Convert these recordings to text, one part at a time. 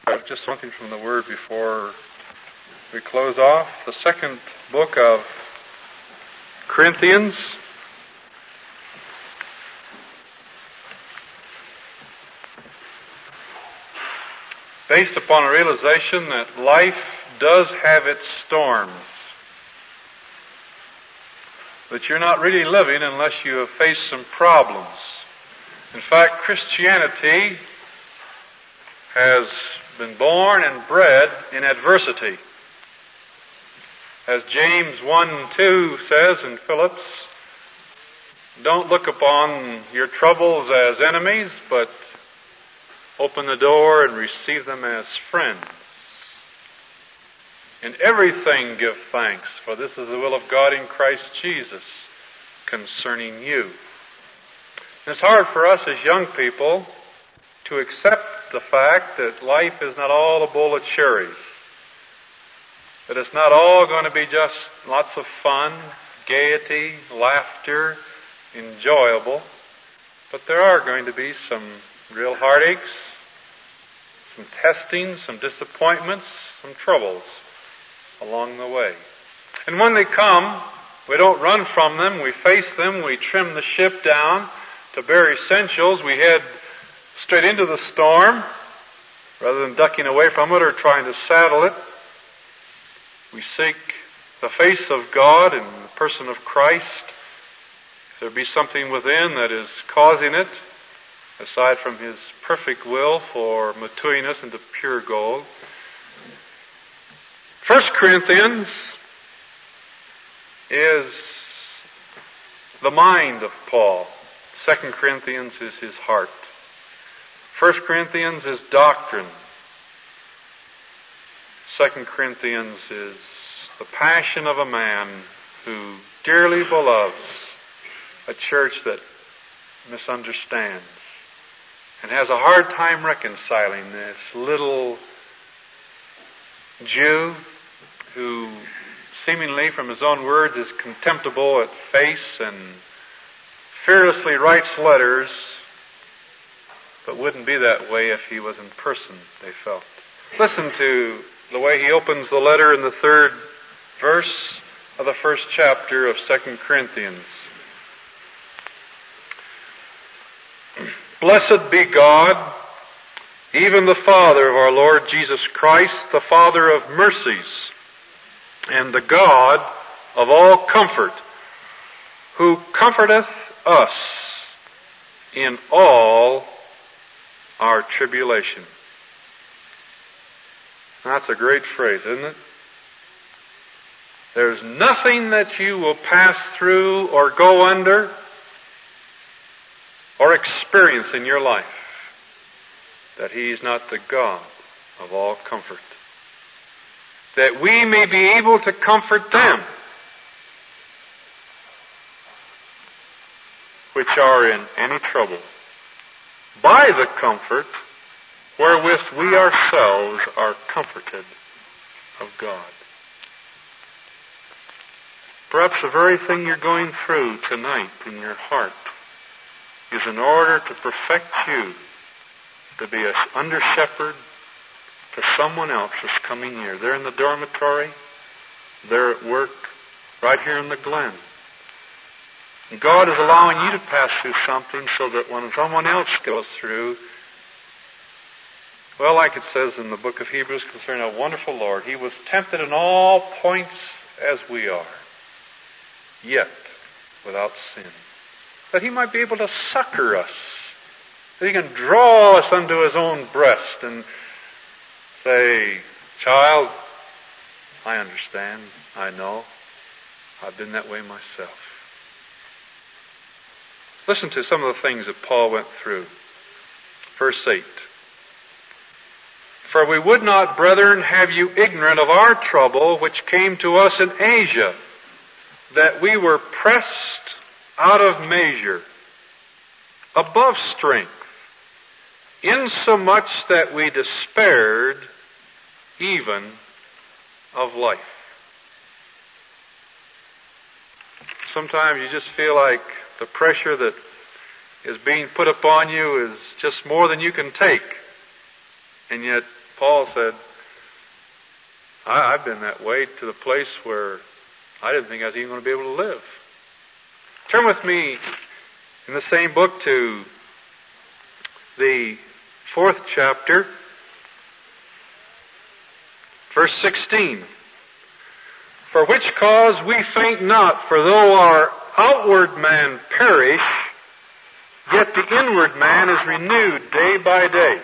Just something from the Word before we close off. The second book of Corinthians. Based upon a realization that life does have its storms. That you're not really living unless you have faced some problems. In fact, Christianity has been born and bred in adversity. As James 1:2 says in Phillips, don't look upon your troubles as enemies, but open the door and receive them as friends. In everything give thanks, for this is the will of God in Christ Jesus concerning you. And it's hard for us as young people to accept the fact that life is not all a bowl of cherries. That it's not all going to be just lots of fun, gaiety, laughter, enjoyable. But there are going to be some real heartaches, some testing, some disappointments, some troubles along the way. And when they come, we don't run from them, we face them, we trim the ship down to bare essentials, we head straight into the storm rather than ducking away from it or trying to saddle it. We seek the face of God in the person of Christ. If there be something within that is causing it, aside from His perfect will for maturing us into pure gold. 1 Corinthians is the mind of Paul. 2 Corinthians is his heart. 1 Corinthians is doctrine. 2 Corinthians is the passion of a man who dearly beloves a church that misunderstands and has a hard time reconciling this little Jew who seemingly from his own words is contemptible at face and fearlessly writes letters, but wouldn't be that way if he was in person, they felt. Listen to the way he opens the letter in the 3rd verse of the 1st chapter of 2 Corinthians. Blessed be God, even the Father of our Lord Jesus Christ, the Father of mercies, and the God of all comfort, who comforteth us in all our tribulation. That's a great phrase, isn't it? There's nothing that you will pass through or go under or experience in your life that He's not the God of all comfort. That we may be able to comfort them which are in any trouble by the comfort wherewith we ourselves are comforted of God. Perhaps the very thing you're going through tonight in your heart is in order to perfect you to be an under-shepherd to someone else that's coming near. They're in the dormitory, they're at work, right here in the glen. And God is allowing you to pass through something so that when someone else goes through, well, like it says in the book of Hebrews concerning our wonderful Lord, He was tempted in all points as we are, yet without sin. That He might be able to succor us. That He can draw us unto His own breast and say, child, I understand, I know, I've been that way myself. Listen to some of the things that Paul went through. Verse 8. For we would not, brethren, have you ignorant of our trouble which came to us in Asia, that we were pressed out of measure, above strength, insomuch that we despaired even of life. Sometimes you just feel like the pressure that is being put upon you is just more than you can take. And yet Paul said, I've been that way to the place where I didn't think I was even going to be able to live. Turn with me in the same book to the 4th chapter, verse 16. For which cause we faint not, for though our outward man perish, yet the inward man is renewed day by day.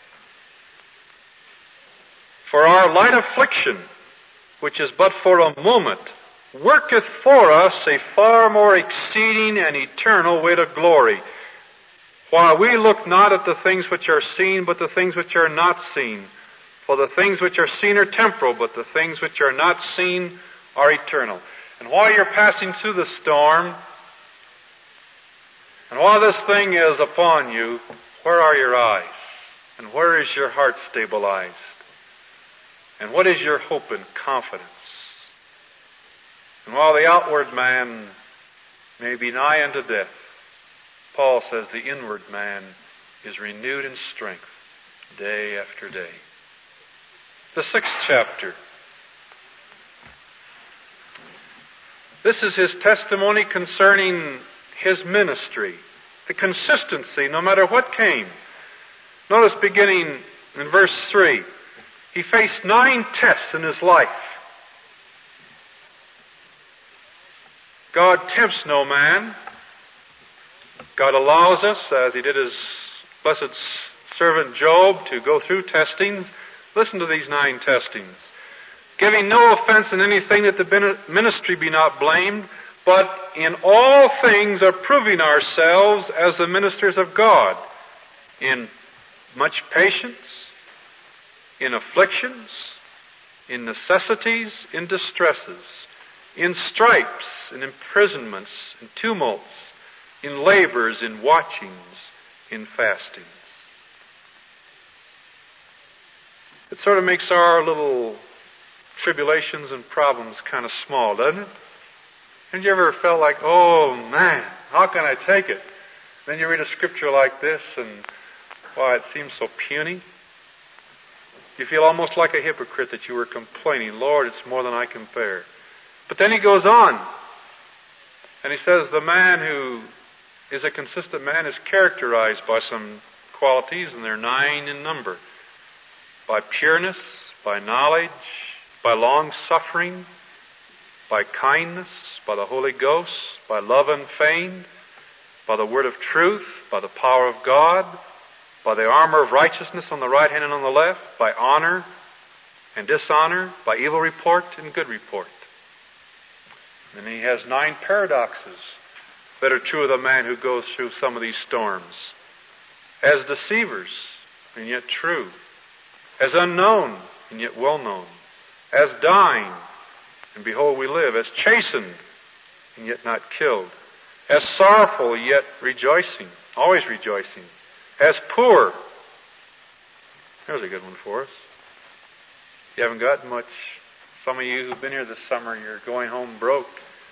For our light affliction, which is but for a moment, worketh for us a far more exceeding and eternal weight of glory, while we look not at the things which are seen, but the things which are not seen. For the things which are seen are temporal, but the things which are not seen are eternal. And while you're passing through the storm, and while this thing is upon you, where are your eyes? And where is your heart stabilized? And what is your hope and confidence? And while the outward man may be nigh unto death, Paul says the inward man is renewed in strength day after day. The 6th chapter. This is his testimony concerning his ministry, the consistency no matter what came. Notice beginning in verse 3, he faced 9 tests in his life. God tempts no man. God allows us, as He did His blessed servant Job, to go through testings. Listen to these 9 testings. Giving no offense in anything, that the ministry be not blamed, but in all things approving ourselves as the ministers of God, in much patience, in afflictions, in necessities, in distresses, in stripes, in imprisonments, in tumults, in labors, in watchings, in fastings. It sort of makes our little tribulations and problems kind of small, doesn't it? Haven't you ever felt like, oh man, how can I take it? Then you read a scripture like this and, why, it seems so puny. You feel almost like a hypocrite that you were complaining, Lord, it's more than I can bear. But then he goes on, and he says the man who is a consistent man is characterized by some qualities, and they're 9 in number. By pureness, by knowledge, by long-suffering, by kindness, by the Holy Ghost, by love unfeigned, by the word of truth, by the power of God, by the armor of righteousness on the right hand and on the left, by honor and dishonor, by evil report and good report. And he has 9 paradoxes that are true of the man who goes through some of these storms. As deceivers, and yet true. As unknown, and yet well known. As dying, and behold we live. As chastened, and yet not killed. As sorrowful, yet rejoicing. Always rejoicing. As poor. There's a good one for us. You haven't got much. Some of you who've been here this summer, you're going home broke.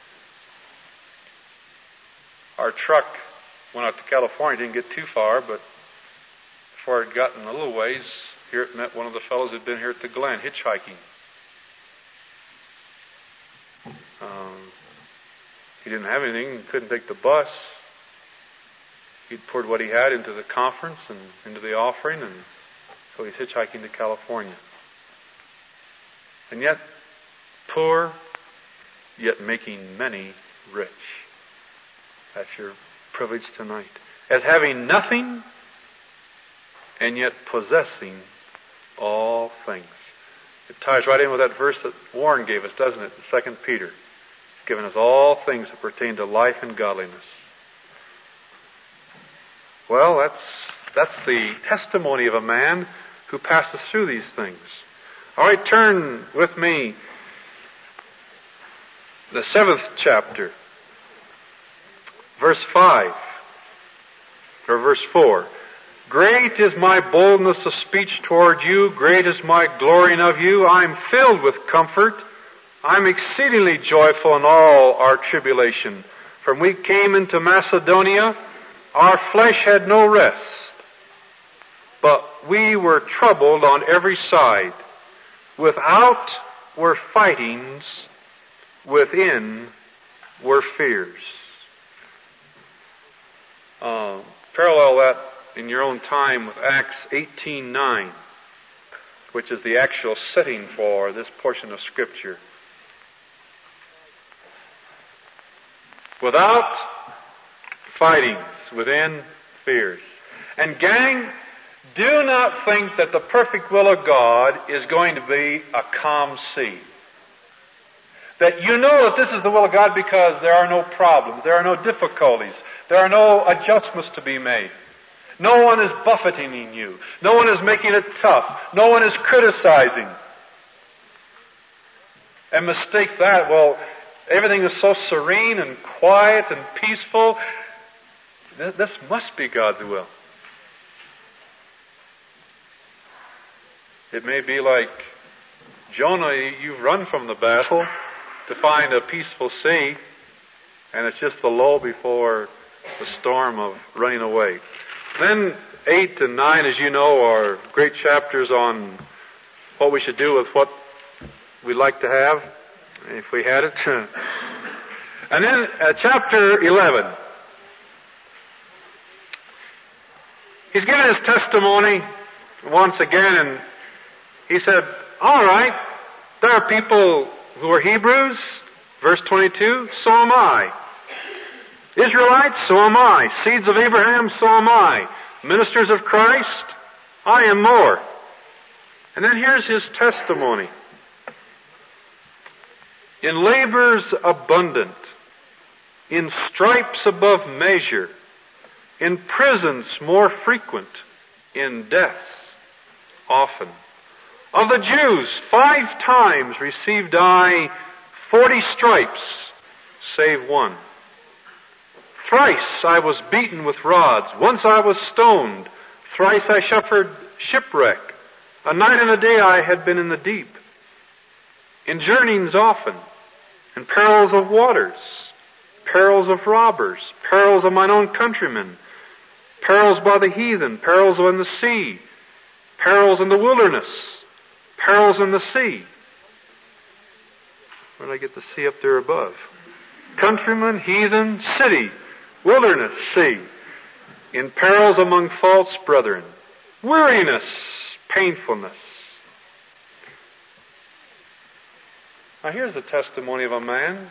Our truck went out to California, didn't get too far, but before it got a little ways, here it met one of the fellows who'd been here at the Glen, hitchhiking. He didn't have anything, he couldn't take the bus. He'd poured what he had into the conference and into the offering, and so he's hitchhiking to California. And yet, poor, yet making many rich. That's your privilege tonight. As having nothing, and yet possessing all things. It ties right in with that verse that Warren gave us, doesn't it? In 2 Peter. He's given us all things that pertain to life and godliness. Well, that's the testimony of a man who passes through these things. All right, turn with me the 7th chapter, verse 5, or verse 4. Great is my boldness of speech toward you. Great is my glorying of you. I'm filled with comfort. I'm exceedingly joyful in all our tribulation. From we came into Macedonia, our flesh had no rest, but we were troubled on every side. Without were fightings, within were fears. Parallel that in your own time with Acts 18:9, which is the actual setting for this portion of Scripture. Without fightings, within fears. And gang, do not think that the perfect will of God is going to be a calm sea. That you know that this is the will of God because there are no problems, there are no difficulties, there are no adjustments to be made. No one is buffeting you. No one is making it tough. No one is criticizing. And mistake that, well, everything is so serene and quiet and peaceful. This must be God's will. It may be like Jonah, you've run from the battle to find a peaceful sea, and it's just the lull before the storm of running away. Then 8 and 9, as you know, are great chapters on what we should do with what we'd like to have, if we had it. And then chapter 11. He's given his testimony once again, and he said, all right, there are people who are Hebrews, verse 22, so am I. Israelites, so am I. Seeds of Abraham, so am I. Ministers of Christ, I am more. And then here's his testimony. In labors abundant, in stripes above measure, in prisons more frequent, in deaths often. Of the Jews, 5 times received I 40 stripes, save one. Thrice I was beaten with rods. Once I was stoned. Thrice I suffered shipwreck. A night and a day I had been in the deep. In journeyings often. In perils of waters. Perils of robbers. Perils of mine own countrymen. Perils by the heathen. Perils in the sea. Perils in the wilderness. Perils in the sea. Where did I get the sea up there above? Countrymen, heathen, city. Wilderness, sea, in perils among false brethren, weariness, painfulness. Now here's the testimony of a man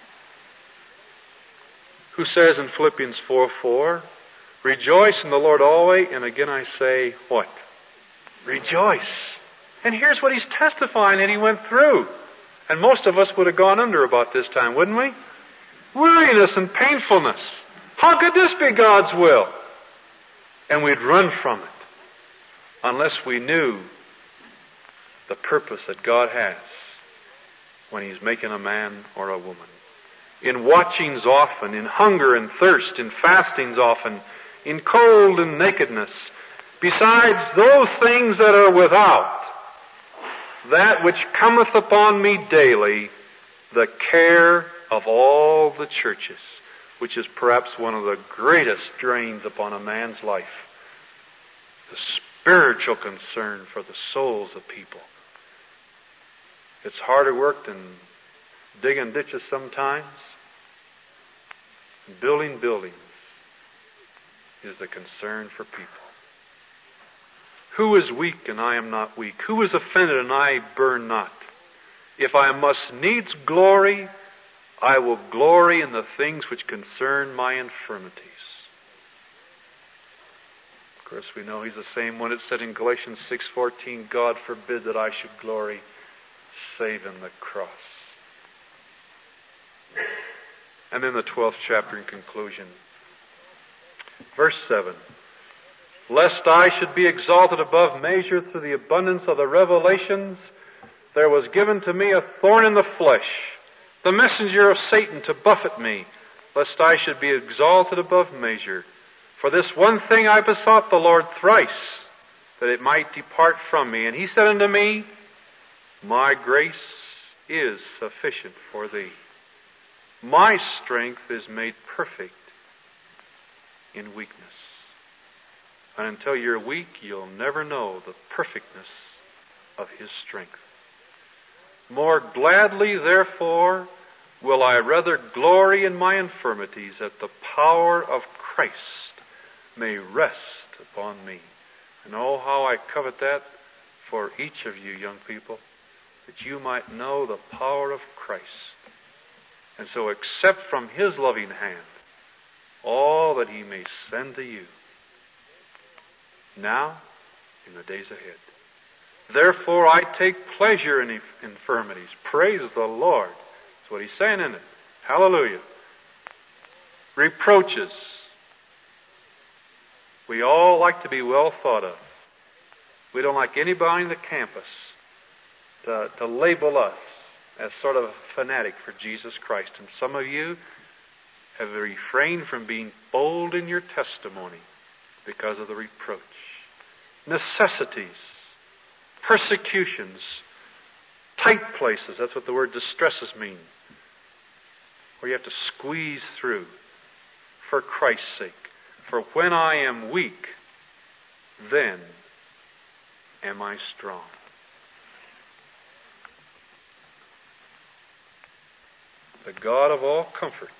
who says in Philippians 4:4, rejoice in the Lord always, and again I say, what? Rejoice. And here's what he's testifying that he went through. And most of us would have gone under about this time, wouldn't we? Weariness and painfulness. How could this be God's will? And we'd run from it unless we knew the purpose that God has when He's making a man or a woman. In watchings often, in hunger and thirst, in fastings often, in cold and nakedness, besides those things that are without, that which cometh upon me daily, the care of all the churches, which is perhaps one of the greatest drains upon a man's life. The spiritual concern for the souls of people. It's harder work than digging ditches sometimes. Building buildings is the concern for people. Who is weak and I am not weak? Who is offended and I burn not? If I must needs glory, I will glory in the things which concern my infirmities. Of course, we know He's the same one that said in Galatians 6:14, God forbid that I should glory, save in the cross. And then the 12th chapter in conclusion. Verse 7. Lest I should be exalted above measure through the abundance of the revelations, there was given to me a thorn in the flesh, the messenger of Satan to buffet me, lest I should be exalted above measure. For this one thing I besought the Lord thrice, that it might depart from me. And He said unto me, my grace is sufficient for thee. My strength is made perfect in weakness. And until you're weak, you'll never know the perfectness of His strength. More gladly, therefore, will I rather glory in my infirmities, that the power of Christ may rest upon me. And oh, how I covet that for each of you young people, that you might know the power of Christ. And so accept from His loving hand all that He may send to you, now, in the days ahead. Therefore I take pleasure in infirmities. Praise the Lord. That's what He's saying in it. Hallelujah. Reproaches. We all like to be well thought of. We don't like anybody in the campus to label us as sort of a fanatic for Jesus Christ. And some of you have refrained from being bold in your testimony because of the reproach. Necessities, persecutions, tight places. That's what the word distresses mean. Where you have to squeeze through for Christ's sake. For when I am weak, then am I strong. The God of all comfort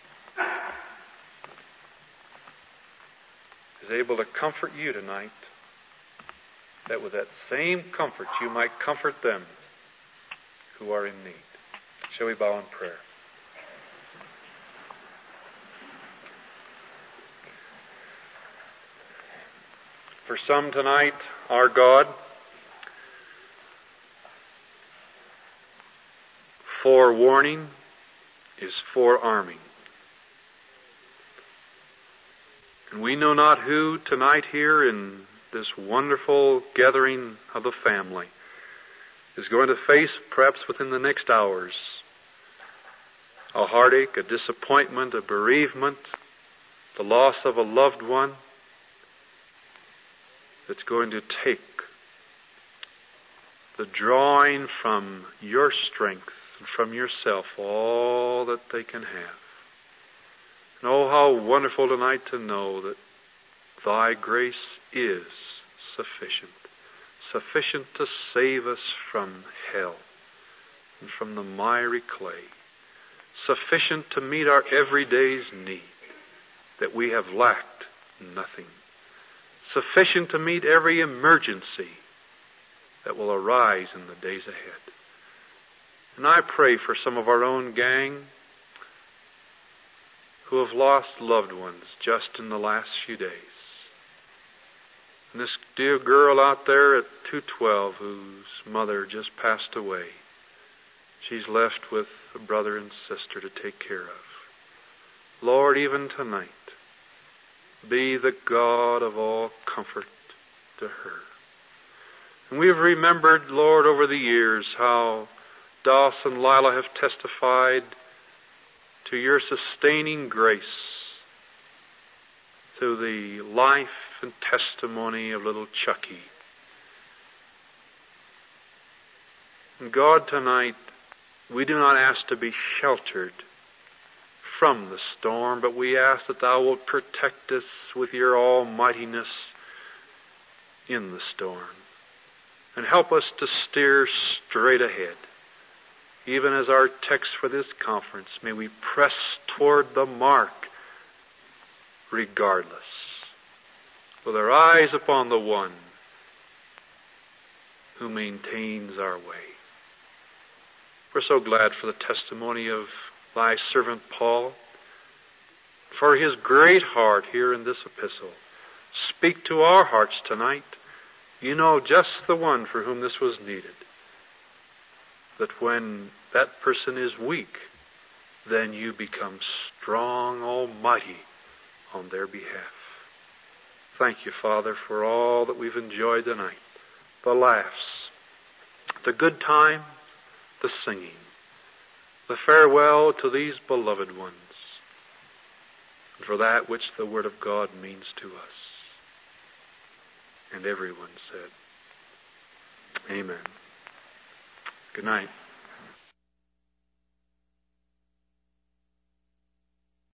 is able to comfort you tonight, that with that same comfort you might comfort them who are in need. Shall we bow in prayer? For some tonight, our God, forewarning is forearming. And we know not who tonight here in this wonderful gathering of the family is going to face, perhaps within the next hours, a heartache, a disappointment, a bereavement, the loss of a loved one that's going to take the drawing from your strength and from yourself all that they can have. And oh, how wonderful tonight to know that Thy grace is sufficient. Sufficient to save us from hell and from the miry clay. Sufficient to meet our every day's need, that we have lacked nothing. Sufficient to meet every emergency that will arise in the days ahead. And I pray for some of our own gang who have lost loved ones just in the last few days. And this dear girl out there at 212 whose mother just passed away, she's left with a brother and sister to take care of. Lord, even tonight, be the God of all comfort to her. And we've remembered, Lord, over the years how Doss and Lila have testified to your sustaining grace through the life and testimony of little Chucky. And God, tonight, we do not ask to be sheltered from the storm, but we ask that Thou wilt protect us with your almightiness in the storm. And help us to steer straight ahead. Even as our text for this conference, may we press toward the mark regardless, with our eyes upon the one who maintains our way. We're so glad for the testimony of Thy servant Paul, for his great heart here in this epistle. Speak to our hearts tonight. You know just the one for whom this was needed. That when that person is weak, then you become strong, almighty on their behalf. Thank you, Father, for all that we've enjoyed tonight. The laughs, the good time, the singing, the farewell to these beloved ones, and for that which the Word of God means to us. And everyone said, Amen. Good night.